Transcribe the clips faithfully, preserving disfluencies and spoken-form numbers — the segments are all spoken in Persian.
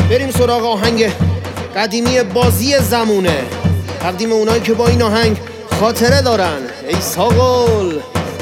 بریم سراغ آهنگ قدیمی بازی زمونه، تقدیم اونایی که با این آهنگ خاطره دارن. ای ساقل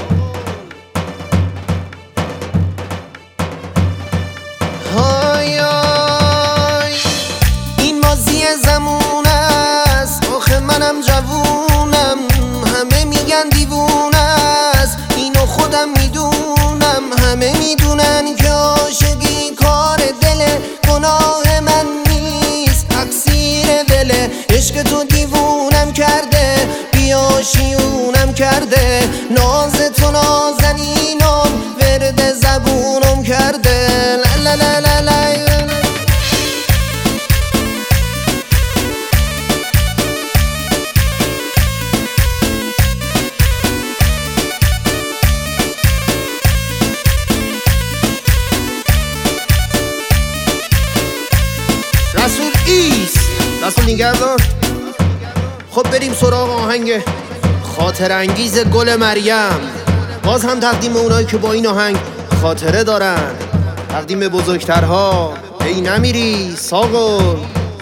های های این بازی زمونه است، آخه منم جوونم، همه میگن دیوونه است، اینو خودم میدونم، همه میدونن که عاشقی کار دله، گناه من نیست، تقصیر دله، عشق تو دیوونم کرده، بیاشیونم کرده، ناز تو نازنینم، ورد زبونم کرده. لا لا لا لا رسول ایست رسول نگردار. خب بریم سراغ آهنگ خاطر انگیز گل مریم، باز هم تقدیم اونایی که با این آهنگ خاطره دارن، تقدیم بزرگترها. ای نمیری ساقل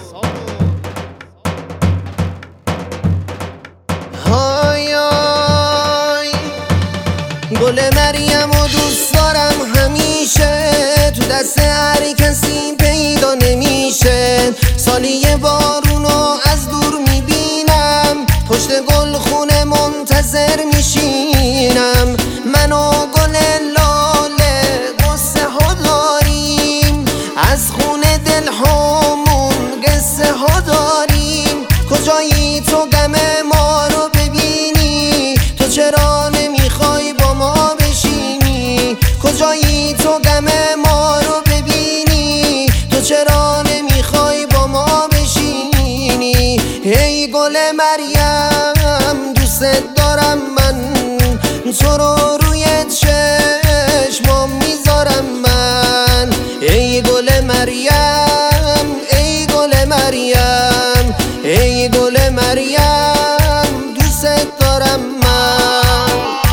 های های گل مریم و دوست دارم همیشه، تو دست هر کسی پیدا نمیشه، سالی یه بارونو از دور میبینم، پشت گل خونه منتظر میشینم، من و گل لاله قصه ها داریم، از خونه دل هامون قصه ها داریم، کجایی تو غم ما رو ببینی، تو چرا نمیخوای با ما بشینی، کجایی تو غم ما رو ببینی، تو چرا نمیخوای با ما بشینی. ای گل مریم دوست دارم من، تو رو روی چشمام میذارم من، ای گل مریم ای گل مریم ای گل مریم دوست دارم من.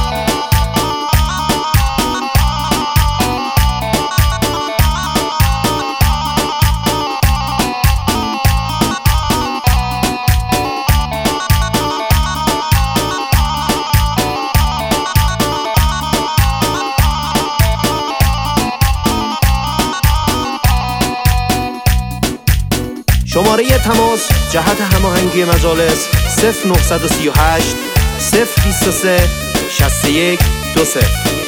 شماره تماس جهت هماهنگی مجالس صفر نه سه هشت صفر دو سه شصت و یک دو صفر.